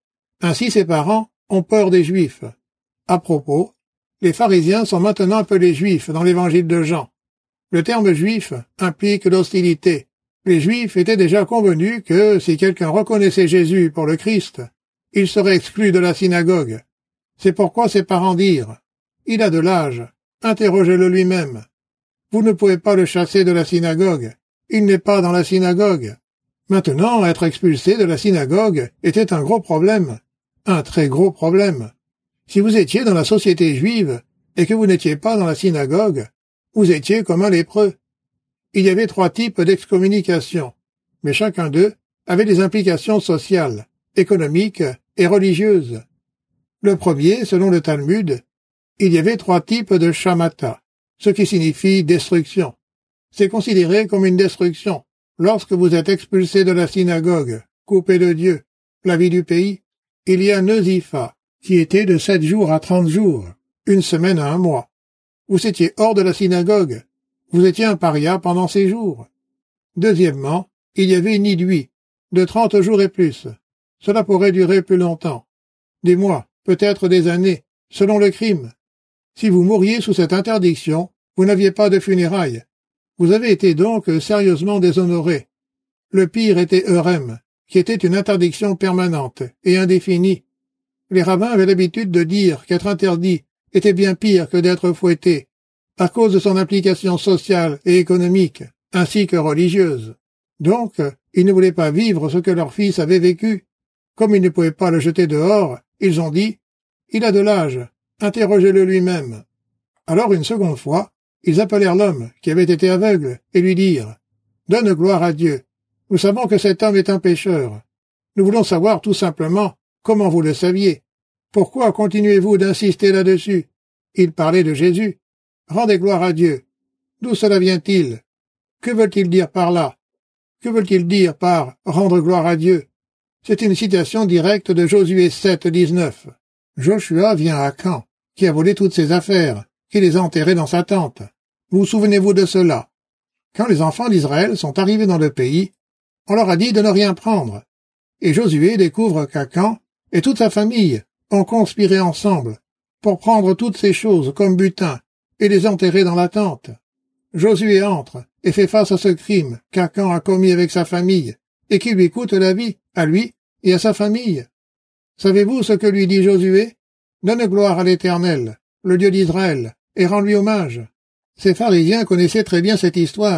Ainsi ses parents ont peur des juifs. À propos, les pharisiens sont maintenant appelés juifs dans l'évangile de Jean. Le terme juif implique l'hostilité. Les juifs étaient déjà convenus que si quelqu'un reconnaissait Jésus pour le Christ, il serait exclu de la synagogue. C'est pourquoi ses parents dirent « Il a de l'âge, interrogez-le lui-même. Vous ne pouvez pas le chasser de la synagogue. Il n'est pas dans la synagogue. » Maintenant, être expulsé de la synagogue était un gros problème, un très gros problème. Si vous étiez dans la société juive et que vous n'étiez pas dans la synagogue, vous étiez comme un lépreux. Il y avait trois types d'excommunication, mais chacun d'eux avait des implications sociales, économiques et religieuses. Le premier, selon le Talmud, il y avait trois types de shamata, ce qui signifie destruction. C'est considéré comme une destruction lorsque vous êtes expulsé de la synagogue, coupé de Dieu, la vie du pays. Il y a Neuzifa, qui était de sept jours à trente jours, une semaine à un mois. Vous étiez hors de la synagogue. Vous étiez un paria pendant ces jours. Deuxièmement, il y avait Nidui, de trente jours et plus. Cela pourrait durer plus longtemps. Des mois, peut-être des années, selon le crime. Si vous mouriez sous cette interdiction, vous n'aviez pas de funérailles. Vous avez été donc sérieusement déshonoré. Le pire était Eurem, qui était une interdiction permanente et indéfinie. Les rabbins avaient l'habitude de dire qu'être interdit était bien pire que d'être fouetté, à cause de son implication sociale et économique, ainsi que religieuse. Donc, ils ne voulaient pas vivre ce que leur fils avait vécu. Comme ils ne pouvaient pas le jeter dehors, ils ont dit « Il a de l'âge, interrogez-le lui-même. » Alors une seconde fois, ils appelèrent l'homme qui avait été aveugle et lui dirent « Donne gloire à Dieu. Nous savons que cet homme est un pécheur. Nous voulons savoir tout simplement comment vous le saviez. Pourquoi continuez-vous d'insister là-dessus? » Il parlait de Jésus. Rendez gloire à Dieu. D'où cela vient-il? Que veut-il dire par là? Que veut-il dire par rendre gloire à Dieu? C'est une citation directe de Josué sept, dix-neuf. Joshua vient à Can, qui a volé toutes ses affaires, qui les a enterrées dans sa tente. Vous souvenez-vous de cela? Quand les enfants d'Israël sont arrivés dans le pays, on leur a dit de ne rien prendre. Et Josué découvre qu'Acan et toute sa famille ont conspiré ensemble pour prendre toutes ces choses comme butin et les enterrer dans la tente. Josué entre et fait face à ce crime qu'Acan a commis avec sa famille et qui lui coûte la vie, à lui et à sa famille. Savez-vous ce que lui dit Josué? Donne gloire à l'Éternel, le Dieu d'Israël, et rends-lui hommage. Ces pharisiens connaissaient très bien cette histoire,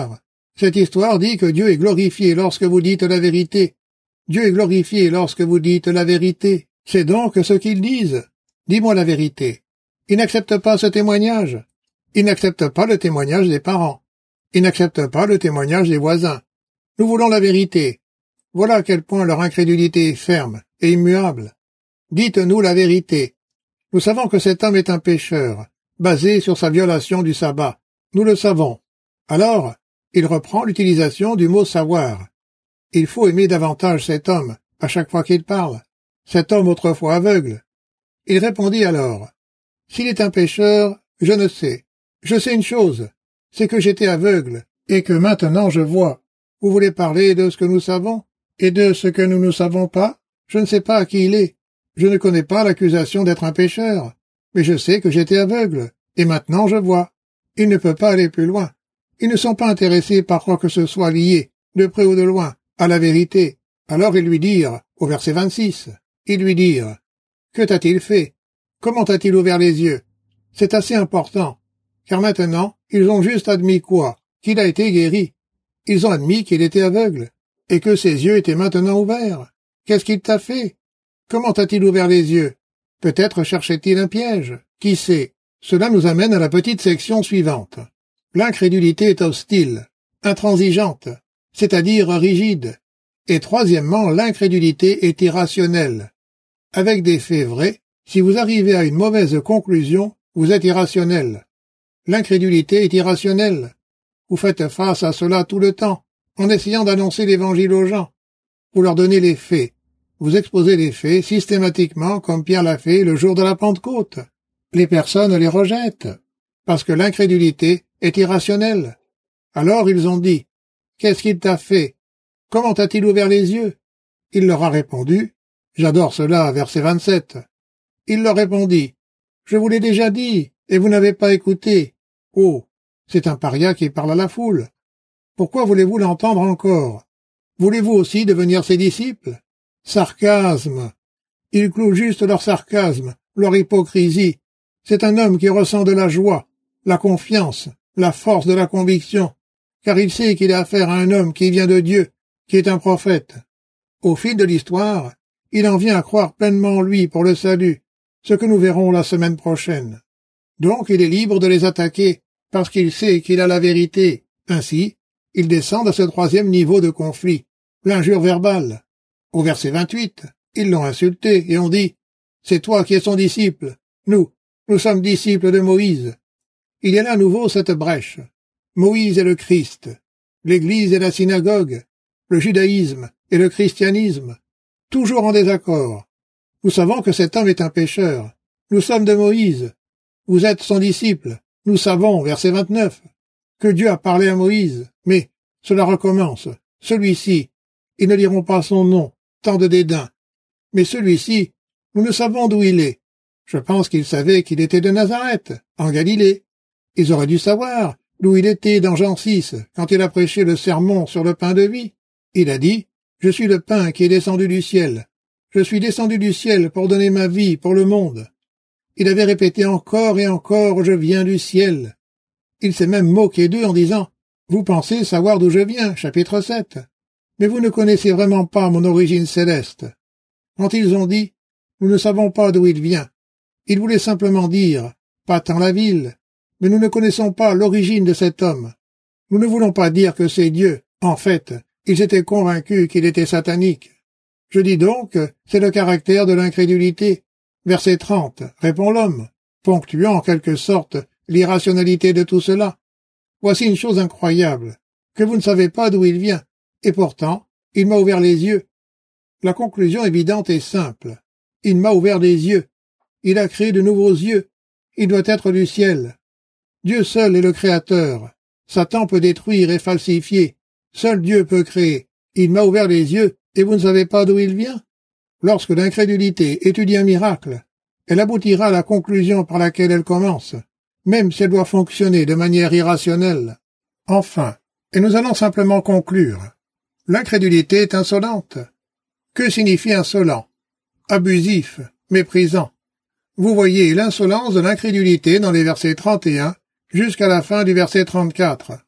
Cette histoire dit que Dieu est glorifié lorsque vous dites la vérité. Dieu est glorifié lorsque vous dites la vérité. C'est donc ce qu'ils disent. Dis-moi la vérité. Ils n'acceptent pas ce témoignage. Ils n'acceptent pas le témoignage des parents. Ils n'acceptent pas le témoignage des voisins. Nous voulons la vérité. Voilà à quel point leur incrédulité est ferme et immuable. Dites-nous la vérité. Nous savons que cet homme est un pécheur, basé sur sa violation du sabbat. Nous le savons. Alors, il reprend l'utilisation du mot savoir. Il faut aimer davantage cet homme, à chaque fois qu'il parle. Cet homme autrefois aveugle. Il répondit alors, « S'il est un pécheur, je ne sais. Je sais une chose, c'est que j'étais aveugle, et que maintenant je vois. Vous voulez parler de ce que nous savons, et de ce que nous ne savons pas? Je ne sais pas qui il est. Je ne connais pas l'accusation d'être un pécheur, mais je sais que j'étais aveugle, et maintenant je vois. Il ne peut pas aller plus loin. Ils ne sont pas intéressés par quoi que ce soit lié, de près ou de loin, à la vérité. Alors ils lui dirent, au verset vingt-six, ils lui dirent, « Que t'a-t-il fait? Comment t'a-t-il ouvert les yeux ?» C'est assez important, car maintenant, ils ont juste admis quoi? Qu'il a été guéri. Ils ont admis qu'il était aveugle, et que ses yeux étaient maintenant ouverts. Qu'est-ce qu'il t'a fait? Comment t'a-t-il ouvert les yeux? Peut-être cherchait-il un piège. Qui sait? Cela nous amène à la petite section suivante. L'incrédulité est hostile, intransigeante, c'est-à-dire rigide. Et troisièmement, l'incrédulité est irrationnelle. Avec des faits vrais, si vous arrivez à une mauvaise conclusion, vous êtes irrationnel. L'incrédulité est irrationnelle. Vous faites face à cela tout le temps, en essayant d'annoncer l'évangile aux gens. Vous leur donnez les faits. Vous exposez les faits systématiquement comme Pierre l'a fait le jour de la Pentecôte. Les personnes les rejettent, parce que l'incrédulité est irrationnelle. Alors ils ont dit, « Qu'est-ce qu'il t'a fait? Comment t'a-t-il ouvert les yeux ?» Il leur a répondu, j'adore cela, verset vingt-sept. Il leur répondit, « Je vous l'ai déjà dit, et vous n'avez pas écouté. » Oh, c'est un paria qui parle à la foule. Pourquoi voulez-vous l'entendre encore? Voulez-vous aussi devenir ses disciples? Sarcasme. Ils clouent juste leur sarcasme, leur hypocrisie. C'est un homme qui ressent de la joie, la confiance, la force de la conviction, car il sait qu'il a affaire à un homme qui vient de Dieu, qui est un prophète. Au fil de l'histoire, il en vient à croire pleinement en lui pour le salut, ce que nous verrons la semaine prochaine. Donc il est libre de les attaquer, parce qu'il sait qu'il a la vérité. Ainsi, il descend à ce troisième niveau de conflit, l'injure verbale. Au verset vingt-huit, ils l'ont insulté et ont dit, « C'est toi qui es son disciple. Nous, nous sommes disciples de Moïse. » Il y a là à nouveau cette brèche. Moïse est le Christ, l'Église est la synagogue, le judaïsme et le christianisme, toujours en désaccord. Nous savons que cet homme est un pécheur. Nous sommes de Moïse. Vous êtes son disciple. Nous savons, verset vingt-neuf, que Dieu a parlé à Moïse. Mais cela recommence. Celui-ci, ils ne diront pas son nom, tant de dédain. Mais celui-ci, nous ne savons d'où il est. Je pense qu'ils savaient qu'il était de Nazareth, en Galilée. Ils auraient dû savoir d'où il était dans Jean six, quand il a prêché le sermon sur le pain de vie. Il a dit, « Je suis le pain qui est descendu du ciel. Je suis descendu du ciel pour donner ma vie pour le monde. » Il avait répété encore et encore, « Je viens du ciel. » Il s'est même moqué d'eux en disant, « Vous pensez savoir d'où je viens, chapitre sept. Mais vous ne connaissez vraiment pas mon origine céleste. » Quand ils ont dit, « Nous ne savons pas d'où il vient », il voulait simplement dire, pas tant la ville, mais nous ne connaissons pas l'origine de cet homme. Nous ne voulons pas dire que c'est Dieu. En fait, ils étaient convaincus qu'il était satanique. Je dis donc, c'est le caractère de l'incrédulité. Verset trente, répond l'homme, ponctuant en quelque sorte l'irrationalité de tout cela. Voici une chose incroyable, que vous ne savez pas d'où il vient, et pourtant, il m'a ouvert les yeux. La conclusion évidente est simple. Il m'a ouvert les yeux. Il a créé de nouveaux yeux. Il doit être du ciel. Dieu seul est le créateur. Satan peut détruire et falsifier. Seul Dieu peut créer. Il m'a ouvert les yeux, et vous ne savez pas d'où il vient? Lorsque l'incrédulité étudie un miracle, elle aboutira à la conclusion par laquelle elle commence, même si elle doit fonctionner de manière irrationnelle. Enfin, et nous allons simplement conclure, l'incrédulité est insolente. Que signifie insolent? Abusif, méprisant. Vous voyez l'insolence de l'incrédulité dans les versets trente et un jusqu'à la fin du verset trente-quatre.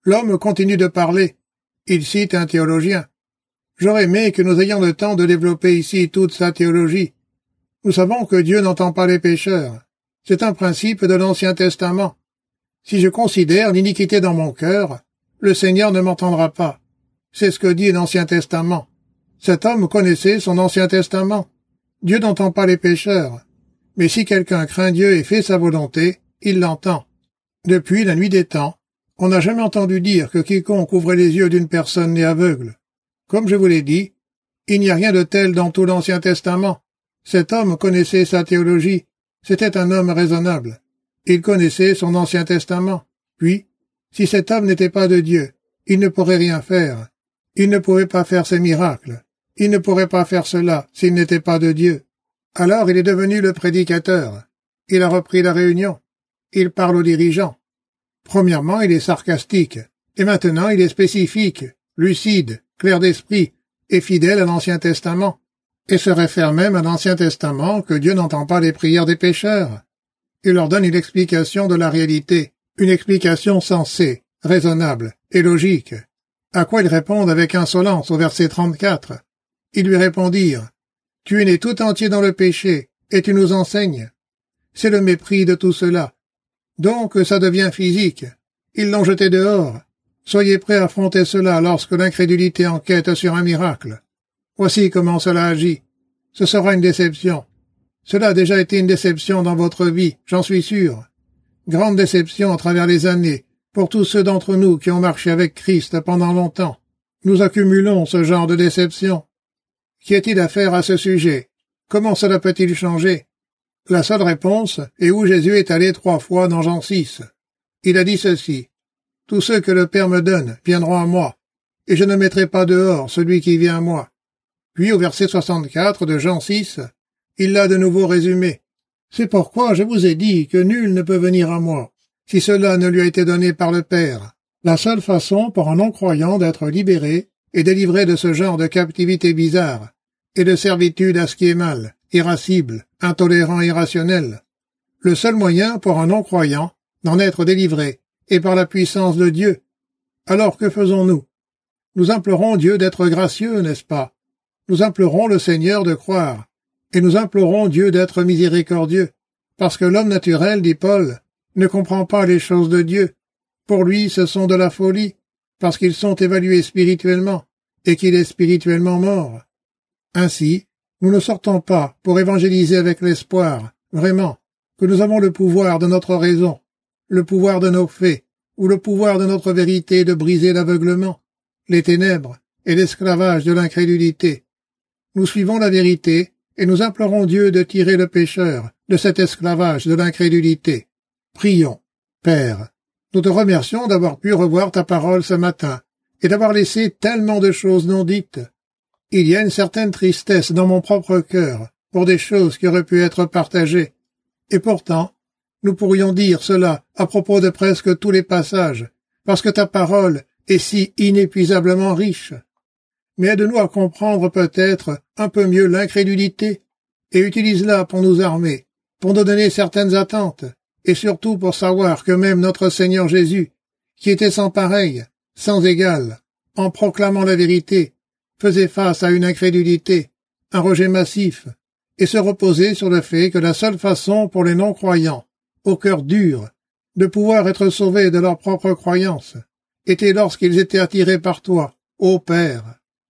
L'homme continue de parler. Il cite un théologien. J'aurais aimé que nous ayons le temps de développer ici toute sa théologie. Nous savons que Dieu n'entend pas les pécheurs. C'est un principe de l'Ancien Testament. Si je considère l'iniquité dans mon cœur, le Seigneur ne m'entendra pas. C'est ce que dit l'Ancien Testament. Cet homme connaissait son Ancien Testament. Dieu n'entend pas les pécheurs. Mais si quelqu'un craint Dieu et fait sa volonté, il l'entend. Depuis la nuit des temps, on n'a jamais entendu dire que quiconque ouvrait les yeux d'une personne née aveugle. Comme je vous l'ai dit, il n'y a rien de tel dans tout l'Ancien Testament. Cet homme connaissait sa théologie. C'était un homme raisonnable. Il connaissait son Ancien Testament. Puis, si cet homme n'était pas de Dieu, il ne pourrait rien faire. Il ne pouvait pas faire ces miracles. Il ne pourrait pas faire cela s'il n'était pas de Dieu. Alors il est devenu le prédicateur. Il a repris la réunion. Il parle aux dirigeants. Premièrement, il est sarcastique. Et maintenant, il est spécifique, lucide, clair d'esprit et fidèle à l'Ancien Testament. Et se réfère même à l'Ancien Testament que Dieu n'entend pas les prières des pécheurs. Il leur donne une explication de la réalité, une explication sensée, raisonnable et logique. À quoi ils répondent avec insolence au verset trente-quatre. Ils lui répondirent, « Tu es né tout entier dans le péché, et tu nous enseignes. » C'est le mépris de tout cela. Donc ça devient physique. Ils l'ont jeté dehors. Soyez prêts à affronter cela lorsque l'incrédulité enquête sur un miracle. Voici comment cela agit. Ce sera une déception. Cela a déjà été une déception dans votre vie, j'en suis sûr. Grande déception à travers les années, pour tous ceux d'entre nous qui ont marché avec Christ pendant longtemps. Nous accumulons ce genre de déception. Qu'y a-t-il à faire à ce sujet? Comment cela peut-il changer? La seule réponse est où Jésus est allé trois fois dans Jean six. Il a dit ceci. « Tous ceux que le Père me donne viendront à moi, et je ne mettrai pas dehors celui qui vient à moi. » Puis au verset soixante-quatre de Jean six, il l'a de nouveau résumé. « C'est pourquoi je vous ai dit que nul ne peut venir à moi, si cela ne lui a été donné par le Père. » La seule façon pour un non-croyant d'être libéré et délivré de ce genre de captivité bizarre et de servitude à ce qui est mal, irascible, intolérant et irrationnel. Le seul moyen pour un non-croyant d'en être délivré est par la puissance de Dieu. Alors que faisons-nous? Nous implorons Dieu d'être gracieux, n'est-ce pas? Nous implorons le Seigneur de croire, et nous implorons Dieu d'être miséricordieux, parce que l'homme naturel, dit Paul, ne comprend pas les choses de Dieu. Pour lui, ce sont de la folie, parce qu'ils sont évalués spirituellement, et qu'il est spirituellement mort. Ainsi, nous ne sortons pas pour évangéliser avec l'espoir, vraiment, que nous avons le pouvoir de notre raison, le pouvoir de nos faits, ou le pouvoir de notre vérité de briser l'aveuglement, les ténèbres et l'esclavage de l'incrédulité. Nous suivons la vérité et nous implorons Dieu de tirer le pécheur de cet esclavage de l'incrédulité. Prions. Père, nous te remercions d'avoir pu revoir ta parole ce matin et d'avoir laissé tellement de choses non dites. Il y a une certaine tristesse dans mon propre cœur pour des choses qui auraient pu être partagées. Et pourtant, nous pourrions dire cela à propos de presque tous les passages, parce que ta parole est si inépuisablement riche. Mais aide-nous à comprendre peut-être un peu mieux l'incrédulité, et utilise-la pour nous armer, pour nous donner certaines attentes, et surtout pour savoir que même notre Seigneur Jésus, qui était sans pareil, sans égal, en proclamant la vérité, faisait face à une incrédulité, un rejet massif, et se reposait sur le fait que la seule façon pour les non-croyants, au cœur dur, de pouvoir être sauvés de leur propre croyance, était lorsqu'ils étaient attirés par toi, ô Père.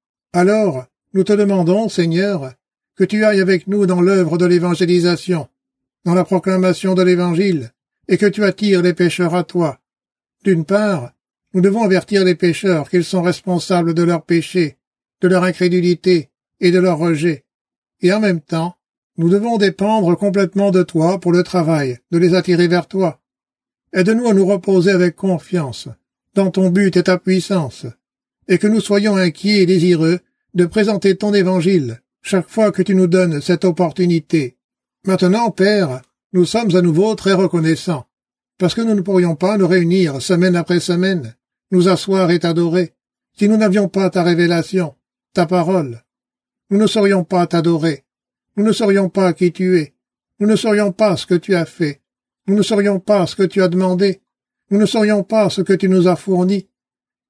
Alors, nous te demandons, Seigneur, que tu ailles avec nous dans l'œuvre de l'évangélisation, dans la proclamation de l'Évangile, et que tu attires les pécheurs à toi. D'une part, nous devons avertir les pécheurs qu'ils sont responsables de leurs péchés, de leur incrédulité et de leur rejet. Et en même temps, nous devons dépendre complètement de toi pour le travail, de les attirer vers toi. Aide-nous à nous reposer avec confiance, dans ton but et ta puissance, et que nous soyons inquiets et désireux de présenter ton évangile chaque fois que tu nous donnes cette opportunité. Maintenant, Père, nous sommes à nouveau très reconnaissants, parce que nous ne pourrions pas nous réunir semaine après semaine, nous asseoir et t'adorer, si nous n'avions pas ta révélation, ta parole. Nous ne saurions pas t'adorer, nous ne saurions pas qui tu es, nous ne saurions pas ce que tu as fait, nous ne saurions pas ce que tu as demandé, nous ne saurions pas ce que tu nous as fourni,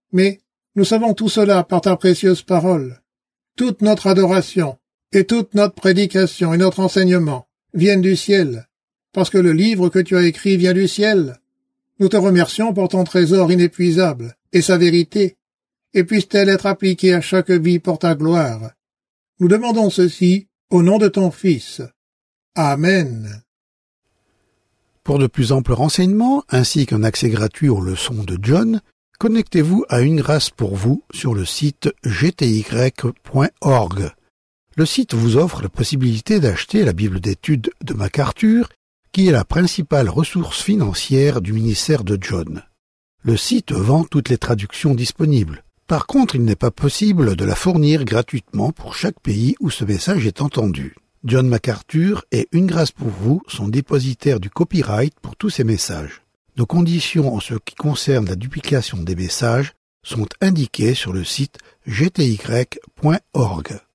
Mais nous savons tout cela par ta précieuse parole. Toute notre adoration et toute notre prédication et notre enseignement viennent du ciel, parce que le livre que tu as écrit vient du ciel. Nous te remercions pour ton trésor inépuisable et sa vérité, et puisse-t-elle être appliquée à chaque vie pour ta gloire. Nous demandons ceci au nom de ton Fils. Amen. Pour de plus amples renseignements, ainsi qu'un accès gratuit aux leçons de John, connectez-vous à Une Grâce pour vous sur le site g t y point org. Le site vous offre la possibilité d'acheter la Bible d'études de MacArthur, qui est la principale ressource financière du ministère de John. Le site vend toutes les traductions disponibles. Par contre, il n'est pas possible de la fournir gratuitement pour chaque pays où ce message est entendu. John MacArthur et Une Grâce pour vous sont dépositaires du copyright pour tous ces messages. Nos conditions en ce qui concerne la duplication des messages sont indiquées sur le site g t y point org.